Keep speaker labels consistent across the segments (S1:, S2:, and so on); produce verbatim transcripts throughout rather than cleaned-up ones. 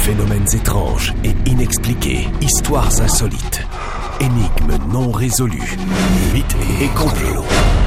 S1: Phénomènes étranges et inexpliqués, histoires insolites, énigmes non résolues, mythes et complots.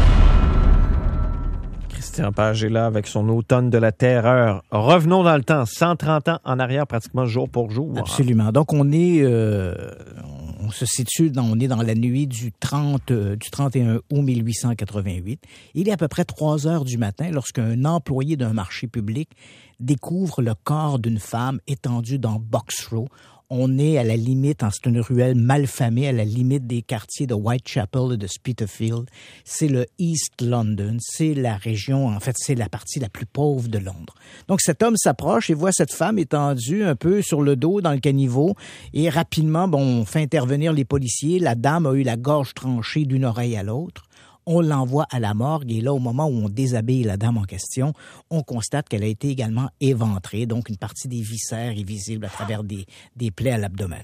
S2: Christian Page est là avec son automne de la terreur. Revenons dans le temps, cent trente ans en arrière, pratiquement jour pour jour.
S3: Absolument. Donc, on est, euh, on se situe, dans, on est dans la nuit du trente, euh, du trente et un août mille huit cent quatre-vingt-huit. Il est à peu près trois heures du matin lorsqu'un employé d'un marché public découvre le corps d'une femme étendue dans Box Row. On est à la limite, hein, c'est une ruelle malfamée, à la limite des quartiers de Whitechapel et de Spitalfields. C'est le East London, c'est la région, en fait, c'est la partie la plus pauvre de Londres. Donc cet homme s'approche et voit cette femme étendue un peu sur le dos dans le caniveau et rapidement, bon, on fait intervenir les policiers. La dame a eu la gorge tranchée d'une oreille à l'autre. On l'envoie à la morgue et là, au moment où on déshabille la dame en question, on constate qu'elle a été également éventrée, donc une partie des viscères est visible à travers des, des plaies à l'abdomen.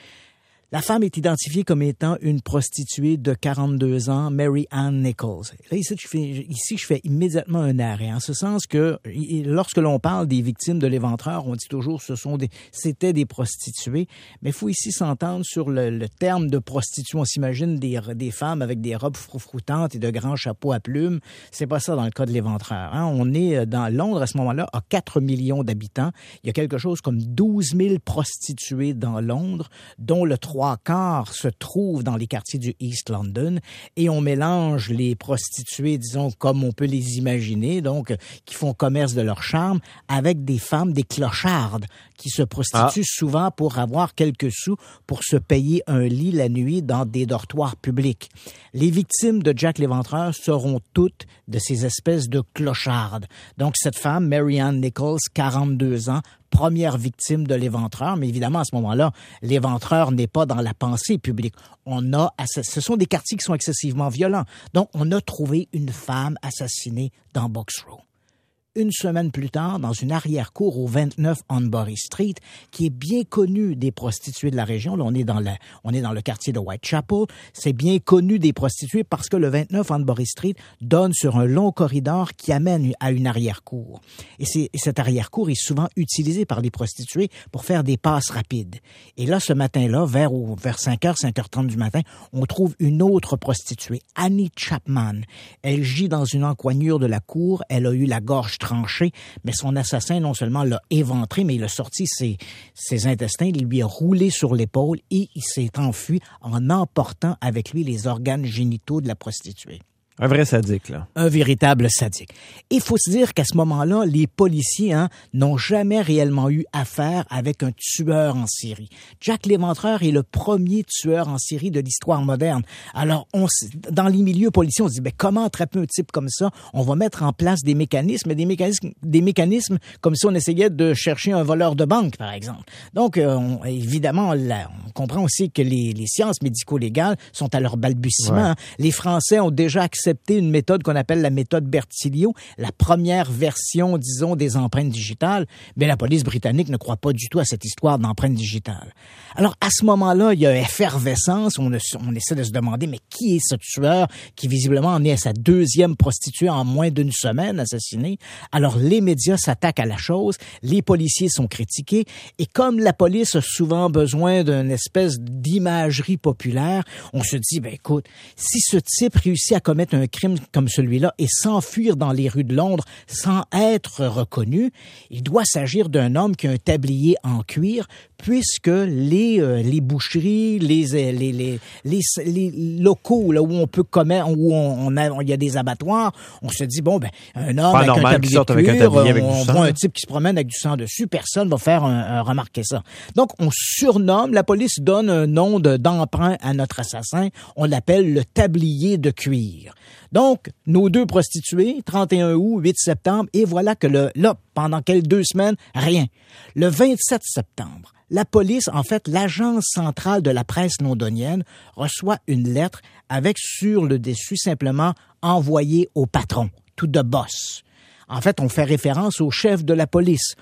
S3: La femme est identifiée comme étant une prostituée de quarante-deux ans, Mary Ann Nichols. Là, ici, je fais, ici, je fais immédiatement un arrêt, en ce sens que lorsque l'on parle des victimes de l'éventreur, on dit toujours ce sont des, c'était des prostituées, mais il faut ici s'entendre sur le, le terme de prostituée. On s'imagine des, des femmes avec des robes froufroutantes et de grands chapeaux à plumes. C'est pas ça dans le cas de l'éventreur. Hein? On est dans Londres à ce moment-là, à quatre millions d'habitants. Il y a quelque chose comme douze mille prostituées dans Londres, dont le trois quarts se trouvent dans les quartiers du East London et on mélange les prostituées, disons, comme on peut les imaginer, donc, qui font commerce de leur charme, avec des femmes, des clochardes, qui se prostituent ah. souvent pour avoir quelques sous pour se payer un lit la nuit dans des dortoirs publics. Les victimes de Jack l'Éventreur seront toutes de ces espèces de clochardes. Donc, cette femme, Mary Ann Nichols, quarante-deux ans, première victime de l'éventreur, mais évidemment, à ce moment-là, l'éventreur n'est pas dans la pensée publique. On a, ce sont des quartiers qui sont excessivement violents. Donc, on a trouvé une femme assassinée dans Box Row. Une semaine plus tard, dans une arrière-cour au vingt-neuf Hanbury Street, qui est bien connue des prostituées de la région. Là, on est dans la, on est dans le quartier de Whitechapel. C'est bien connu des prostituées parce que le vingt-neuf Hanbury Street donne sur un long corridor qui amène à une arrière-cour. Et, c'est, et cette arrière-cour est souvent utilisée par les prostituées pour faire des passes rapides. Et là, ce matin-là, vers, vers cinq heures, cinq heures trente du matin, on trouve une autre prostituée, Annie Chapman. Elle gît dans une encoignure de la cour. Elle a eu la gorge tranché, mais son assassin non seulement l'a éventré, mais il a sorti ses, ses intestins, il lui a roulé sur l'épaule et il s'est enfui en emportant avec lui les organes génitaux de la prostituée.
S2: Un vrai sadique, là.
S3: Un véritable sadique. Il faut se dire qu'à ce moment-là, les policiers hein, n'ont jamais réellement eu affaire avec un tueur en série. Jack l'Éventreur est le premier tueur en série de l'histoire moderne. Alors, on, dans les milieux policiers, on se dit, ben, comment attraper un type comme ça? On va mettre en place des mécanismes, des mécanismes, des mécanismes comme si on essayait de chercher un voleur de banque, par exemple. Donc, euh, on, évidemment, là, on comprend aussi que les, les sciences médico-légales sont à leur balbutiement. Ouais. Hein. Les Français ont déjà accepté une méthode qu'on appelle la méthode Bertillio, la première version, disons, des empreintes digitales. Mais la police britannique ne croit pas du tout à cette histoire d'empreintes digitales. Alors, à ce moment-là, il y a effervescence. On, on essaie de se demander, mais qui est ce tueur qui, visiblement, en est à sa deuxième prostituée en moins d'une semaine assassinée? Alors, les médias s'attaquent à la chose. Les policiers sont critiqués. Et comme la police a souvent besoin d'une espèce d'imagerie populaire, on se dit, ben écoute, si ce type réussit à commettre un crime comme celui-là et s'enfuir dans les rues de Londres sans être reconnu, il doit s'agir d'un homme qui a un tablier en cuir, puisque les euh, les boucheries, les les les les, les locaux là où on peut commettre, où on, on a il y a des abattoirs, on se dit bon ben un homme avec un, tablier de cuir, avec un tablier avec on, du sang. On voit un type qui se promène avec du sang dessus, personne va faire un, un remarquer ça. Donc on surnomme, la police donne un nom de, d'emprunt à notre assassin, on l'appelle le tablier de cuir. Donc, nos deux prostituées, trente et un août, huit septembre, et voilà que le, là, pendant quelques deux semaines, rien. Le vingt-sept septembre, la police, en fait, l'agence centrale de la presse londonienne, reçoit une lettre avec sur le dessus simplement « Envoyé au patron », to the boss. En fait, on fait référence au chef de la police.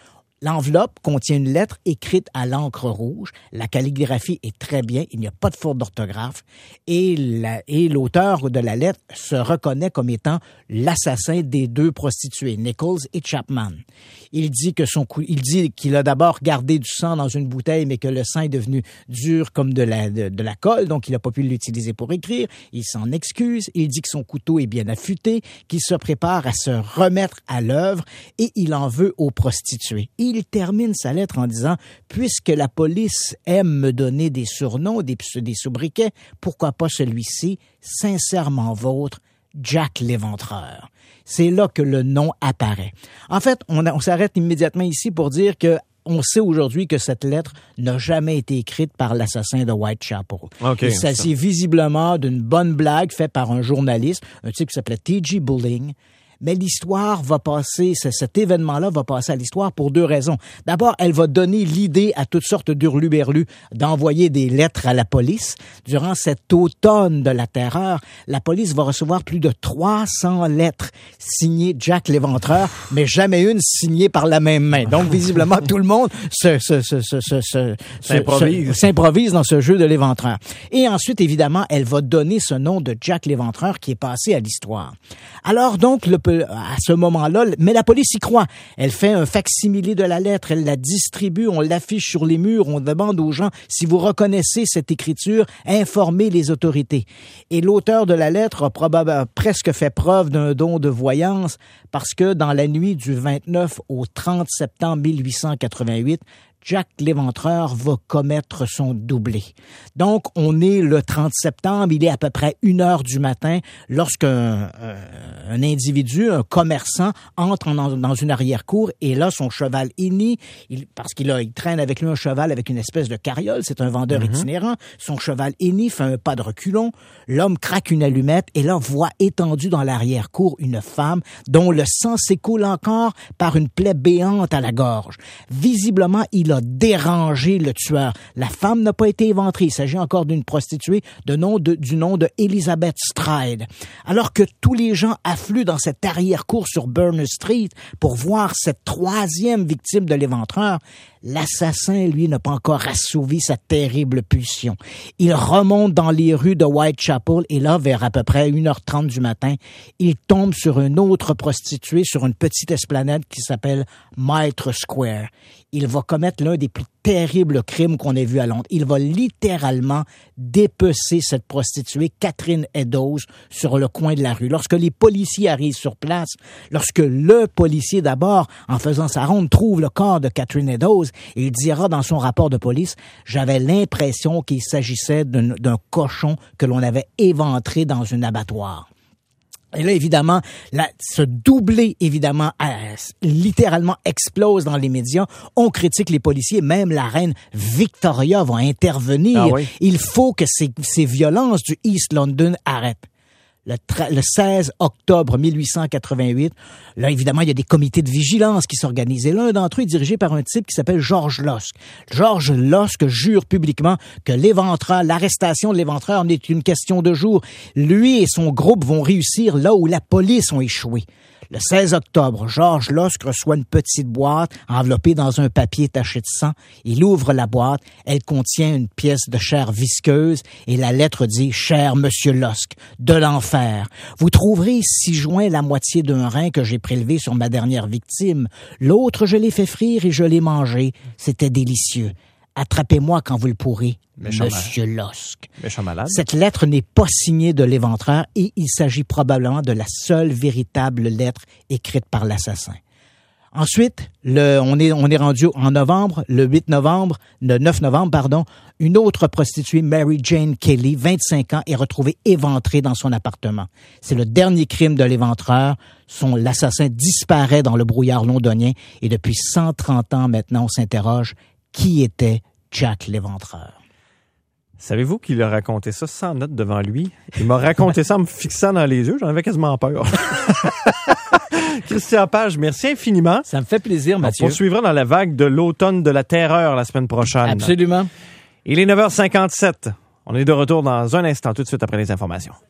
S3: L'enveloppe contient une lettre écrite à l'encre rouge. La calligraphie est très bien. Il n'y a pas de faute d'orthographe. Et, la, et l'auteur de la lettre se reconnaît comme étant l'assassin des deux prostituées, Nichols et Chapman. Il dit que son cou- il dit qu'il a d'abord gardé du sang dans une bouteille, mais que le sang est devenu dur comme de la, de, de la colle, donc il n'a pas pu l'utiliser pour écrire. Il s'en excuse. Il dit que son couteau est bien affûté, qu'il se prépare à se remettre à l'œuvre et il en veut aux prostituées. Il termine sa lettre en disant « Puisque la police aime me donner des surnoms, des, des sobriquets, pourquoi pas celui-ci, sincèrement vôtre, Jack l'Éventreur. » C'est là que le nom apparaît. En fait, on, a, on s'arrête immédiatement ici pour dire que on sait aujourd'hui que cette lettre n'a jamais été écrite par l'assassin de Whitechapel. Okay, Il s'agit ça. visiblement d'une bonne blague faite par un journaliste, un type qui s'appelait T G Bulling. Mais l'histoire va passer, cet événement-là va passer à l'histoire pour deux raisons. D'abord, elle va donner l'idée à toutes sortes d'hurluberlus d'envoyer des lettres à la police. Durant cet automne de la terreur, la police va recevoir plus de trois cents lettres signées Jack l'Éventreur, mais jamais une signée par la même main. Donc, visiblement, tout le monde se, se, se, se, se, se,
S2: s'improvise.
S3: se, s'improvise dans ce jeu de l'Éventreur. Et ensuite, évidemment, elle va donner ce nom de Jack l'Éventreur qui est passé à l'histoire. Alors, donc, le à ce moment-là, mais la police y croit. Elle fait un facsimilé de la lettre, elle la distribue, on l'affiche sur les murs, on demande aux gens si vous reconnaissez cette écriture, informez les autorités. Et l'auteur de la lettre a probablement presque fait preuve d'un don de voyance parce que dans la nuit du vingt-neuf au trente septembre mille huit cent quatre-vingt-huit, Jack l'Éventreur va commettre son doublé. Donc, on est le trente septembre, il est à peu près une heure du matin lorsqu'un euh, un individu, un commerçant, entre dans, dans une arrière-cour et là, son cheval hennit, il, parce qu'il a, il traîne avec lui un cheval avec une espèce de carriole, c'est un vendeur mm-hmm. itinérant, son cheval hennit, fait un pas de reculon, l'homme craque une allumette et là, voit étendue dans l'arrière-cour une femme dont le sang s'écoule encore par une plaie béante à la gorge. Visiblement, il a dérangé le tueur. La femme n'a pas été éventrée. Il s'agit encore d'une prostituée de nom de, du nom de Elizabeth Stride. Alors que tous les gens affluent dans cette arrière-cour sur Berners Street pour voir cette troisième victime de l'Éventreur, l'assassin, lui, n'a pas encore assouvi sa terrible pulsion. Il remonte dans les rues de Whitechapel et là, vers à peu près une heure trente du matin, il tombe sur une autre prostituée sur une petite esplanade qui s'appelle Mitre Square. Il va commettre l'un des plus terribles crimes qu'on ait vu à Londres. Il va littéralement dépecer cette prostituée, Catherine Eddowes, sur le coin de la rue. Lorsque les policiers arrivent sur place, lorsque le policier, d'abord, en faisant sa ronde, trouve le corps de Catherine Eddowes, il dira dans son rapport de police, « J'avais l'impression qu'il s'agissait d'un, d'un cochon que l'on avait éventré dans un abattoir. » Et là, évidemment, là, ce doublé, évidemment, euh, littéralement explose dans les médias. On critique les policiers. Même la reine Victoria va intervenir.
S2: Ah oui.
S3: Il faut que ces, ces violences du East London arrêtent. Le, tra- le seize octobre mille huit cent quatre-vingt-huit, là, évidemment, il y a des comités de vigilance qui s'organisent. Et l'un d'entre eux est dirigé par un type qui s'appelle George Lusk. George Lusk jure publiquement que l'éventreur, l'arrestation de l'éventreur n'est qu'une question de jours. Lui et son groupe vont réussir là où la police ont échoué. Le seize octobre, George Lusk reçoit une petite boîte enveloppée dans un papier taché de sang. Il ouvre la boîte. Elle contient une pièce de chair visqueuse et la lettre dit « Cher Monsieur Lusk, de l'enfer. Vous trouverez ci-joint la moitié d'un rein que j'ai prélevé sur ma dernière victime. L'autre, je l'ai fait frire et je l'ai mangé. C'était délicieux. Attrapez-moi quand vous le pourrez, Méchant Monsieur mal. Lusk. »
S2: Méchant malade.
S3: Cette lettre n'est pas signée de l'éventreur et il s'agit probablement de la seule véritable lettre écrite par l'assassin. Ensuite, le, on est, on est rendu en novembre, le huit novembre, le neuf novembre, pardon, une autre prostituée, Mary Jane Kelly, vingt-cinq ans, est retrouvée éventrée dans son appartement. C'est le dernier crime de l'éventreur. Son, l'assassin disparaît dans le brouillard londonien et depuis cent trente ans maintenant, on s'interroge, qui était Jack l'Éventreur?
S2: Savez-vous qu'il a raconté ça sans note devant lui? Il m'a raconté ça en me fixant dans les yeux. J'en avais quasiment peur. Christian Page, merci infiniment.
S3: Ça me fait plaisir, Mathieu.
S2: On poursuivra dans la vague de l'automne de la terreur la semaine prochaine.
S3: Absolument.
S2: Il est neuf heures cinquante-sept. On est de retour dans un instant, tout de suite après les informations.